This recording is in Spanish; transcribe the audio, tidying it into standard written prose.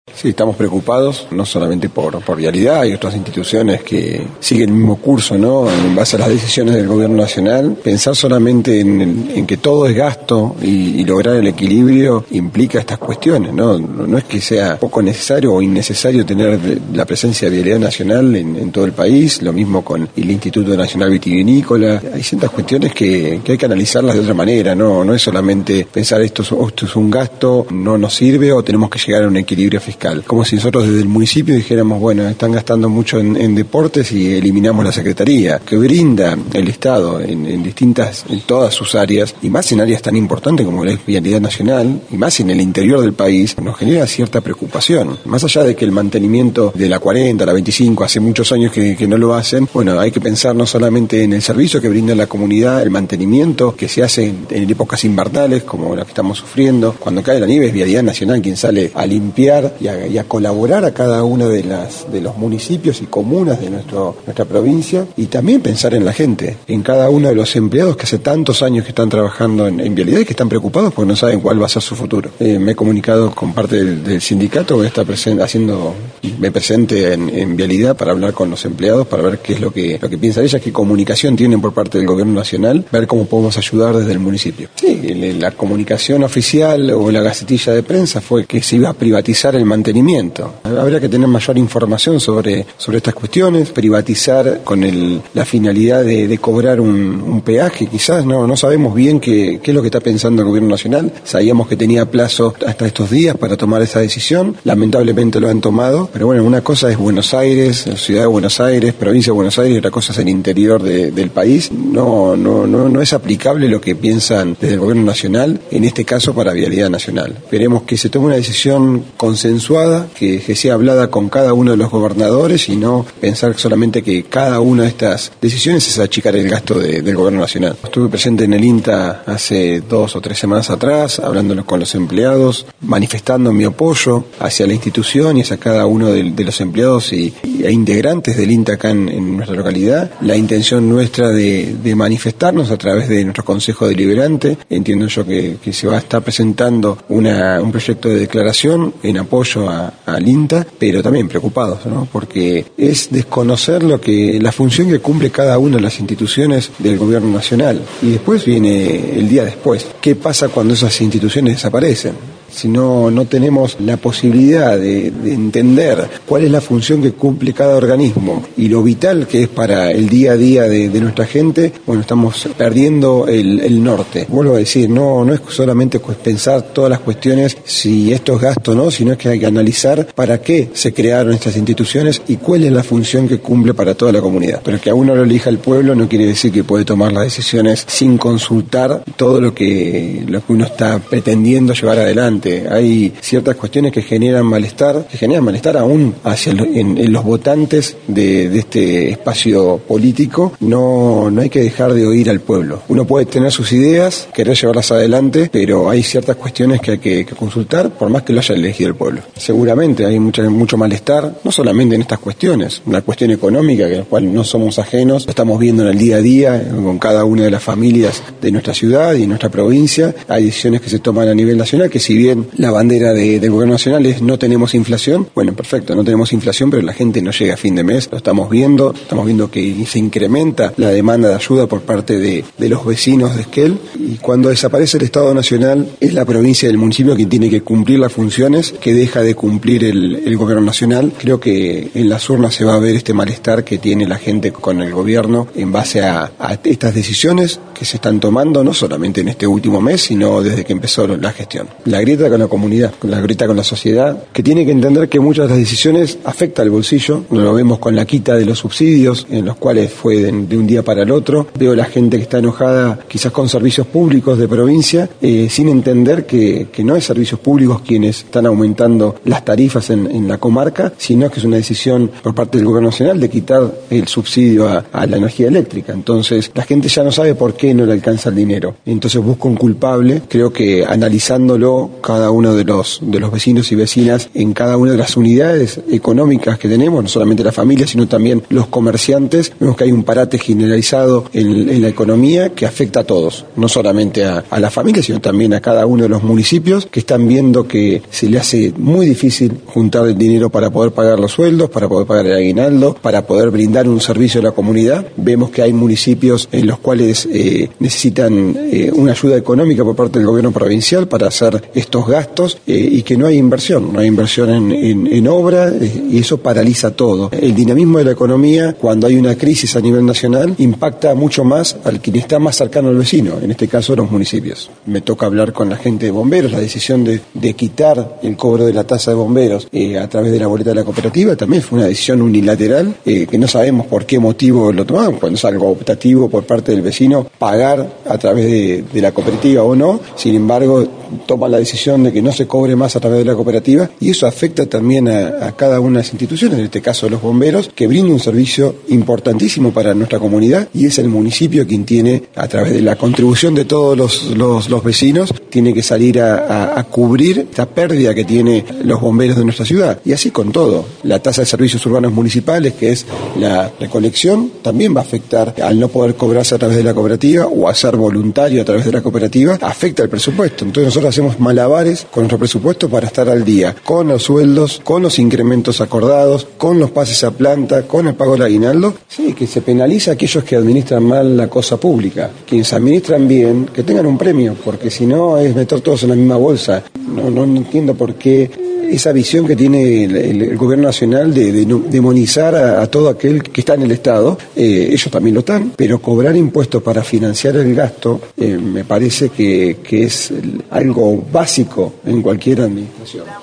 Sí, estamos preocupados, no solamente por Vialidad, hay otras instituciones que siguen el mismo curso, ¿no? En base a las decisiones del gobierno nacional, pensar solamente en que todo es gasto y lograr el equilibrio implica estas cuestiones, ¿no? No es que sea poco necesario o innecesario tener la presencia de Vialidad Nacional en todo el país, lo mismo con el Instituto Nacional Vitivinícola. Hay ciertas cuestiones que hay que analizarlas de otra manera, ¿no? No es solamente pensar esto es un gasto, no nos sirve o tenemos que llegar a un equilibrio fiscal. Como si nosotros desde el municipio dijéramos, bueno, están gastando mucho en deportes y eliminamos la Secretaría, que brinda el Estado en todas sus áreas, y más en áreas tan importantes como la Vialidad Nacional, y más en el interior del país, nos genera cierta preocupación. Más allá de que el mantenimiento de la 40, la 25, hace muchos años que no lo hacen, bueno, hay que pensar no solamente en el servicio que brinda la comunidad, el mantenimiento que se hace en épocas invernales, como la que estamos sufriendo, cuando cae la nieve es Vialidad Nacional quien sale a limpiar y a colaborar a cada uno de los municipios y comunas de nuestra provincia, y también pensar en la gente, en cada uno de los empleados que hace tantos años que están trabajando en Vialidad y que están preocupados porque no saben cuál va a ser su futuro. Me he comunicado con parte del sindicato, voy a estar haciéndome presente en Vialidad para hablar con los empleados, para ver qué es lo que piensan ellas, qué comunicación tienen por parte del gobierno nacional, ver cómo podemos ayudar desde el municipio. Sí, la comunicación oficial o la gacetilla de prensa fue que se iba a privatizar el mantenimiento. Habría que tener mayor información sobre estas cuestiones, privatizar con la finalidad de cobrar un peaje, quizás, no sabemos bien qué es lo que está pensando el gobierno nacional. Sabíamos que tenía plazo hasta estos días para tomar esa decisión, lamentablemente lo han tomado, pero bueno, una cosa es Buenos Aires, ciudad de Buenos Aires, provincia de Buenos Aires, y otra cosa es el interior del país. No es aplicable lo que piensan desde el gobierno nacional, en este caso para Vialidad Nacional. Esperemos que se tome una decisión consensuada, que sea hablada con cada uno de los gobernadores y no pensar solamente que cada una de estas decisiones es achicar el gasto del gobierno nacional. Estuve presente en el INTA hace 2 o 3 semanas atrás, hablando con los empleados, manifestando mi apoyo hacia la institución y hacia cada uno de los empleados e integrantes del INTA acá en nuestra localidad. La intención nuestra de manifestarnos a través de nuestro Consejo Deliberante, entiendo yo que se va a estar presentando un proyecto de declaración en apoyo al INTA, pero también preocupados, ¿no? Porque es desconocer la función que cumple cada una de las instituciones del gobierno nacional. Y después viene el día después. ¿Qué pasa cuando esas instituciones desaparecen? Si no tenemos la posibilidad de entender cuál es la función que cumple cada organismo y lo vital que es para el día a día de nuestra gente, bueno, estamos perdiendo el norte. Vuelvo a decir, no es solamente pensar todas las cuestiones si esto es gasto o no, sino que hay que analizar para qué se crearon estas instituciones y cuál es la función que cumple para toda la comunidad. Pero que a uno lo elija el pueblo no quiere decir que puede tomar las decisiones sin consultar todo lo que uno está pretendiendo llevar adelante. Hay ciertas cuestiones que generan malestar aún en los votantes de este espacio político. No hay que dejar de oír al pueblo. Uno puede tener sus ideas, querer llevarlas adelante, pero hay ciertas cuestiones que hay que consultar, por más que lo haya elegido el pueblo. Seguramente hay mucho malestar, no solamente en estas cuestiones, una cuestión económica, que a la cual no somos ajenos, lo estamos viendo en el día a día, con cada una de las familias de nuestra ciudad y nuestra provincia. Hay decisiones que se toman a nivel nacional, que si bien la bandera del gobierno nacional es no tenemos inflación, bueno, perfecto, no tenemos inflación, pero la gente no llega a fin de mes, lo estamos viendo que se incrementa la demanda de ayuda por parte de los vecinos de Esquel, y cuando desaparece el Estado Nacional es la provincia y el municipio quien tiene que cumplir las funciones que deja de cumplir el gobierno nacional. Creo que en las urnas se va a ver este malestar que tiene la gente con el gobierno en base a estas decisiones que se están tomando, no solamente en este último mes, sino desde que empezó la gestión. La grieta con la comunidad, la grieta con la sociedad, que tiene que entender que muchas de las decisiones afectan al bolsillo. Lo vemos con la quita de los subsidios, en los cuales fue de un día para el otro. Veo la gente que está enojada quizás con servicios públicos de provincia, sin entender que no es servicios públicos quienes están aumentando las tarifas en la comarca, sino que es una decisión por parte del gobierno nacional de quitar el subsidio a la energía eléctrica. Entonces la gente ya no sabe por qué no le alcanza el dinero. Entonces busca un culpable. Creo que analizándolo cada uno de los vecinos y vecinas en cada una de las unidades económicas que tenemos, no solamente la familia, sino también los comerciantes. Vemos que hay un parate generalizado en la economía que afecta a todos, no solamente a la familia, sino también a cada uno de los municipios que están viendo que se le hace muy difícil juntar el dinero para poder pagar los sueldos, para poder pagar el aguinaldo, para poder brindar un servicio a la comunidad. Vemos que hay municipios en los cuales necesitan una ayuda económica por parte del gobierno provincial para hacer estos gastos y que no hay inversión en obra y eso paraliza todo. El dinamismo de la economía, cuando hay una crisis a nivel nacional, impacta mucho más al quien está más cercano al vecino, en este caso los municipios. Me toca hablar con la gente de bomberos, la decisión de quitar el cobro de la tasa de bomberos a través de la boleta de la cooperativa también fue una decisión unilateral que no sabemos por qué motivo lo tomaron, cuando es algo optativo por parte del vecino pagar a través de la cooperativa o no. Sin embargo, toma la decisión de que no se cobre más a través de la cooperativa y eso afecta también a cada una de las instituciones, en este caso los bomberos, que brinda un servicio importantísimo para nuestra comunidad y es el municipio quien tiene, a través de la contribución de todos los vecinos, tiene que salir a cubrir esta pérdida que tiene los bomberos de nuestra ciudad. Y así con todo. La tasa de servicios urbanos municipales, que es la recolección, también va a afectar al no poder cobrarse a través de la cooperativa o a ser voluntario a través de la cooperativa, afecta el presupuesto. Entonces nosotros hacemos malabares con nuestro presupuesto para estar al día, con los sueldos, con los incrementos acordados, con los pases a planta, con el pago del aguinaldo. Sí, que se penaliza a aquellos que administran mal la cosa pública. Quienes administran bien, que tengan un premio, porque si no es meter todos en la misma bolsa. No entiendo por qué esa visión que tiene el gobierno nacional de demonizar a todo aquel que está en el Estado. Ellos también lo están, pero cobrar impuestos para financiar el gasto me parece que es algo básico en cualquier administración.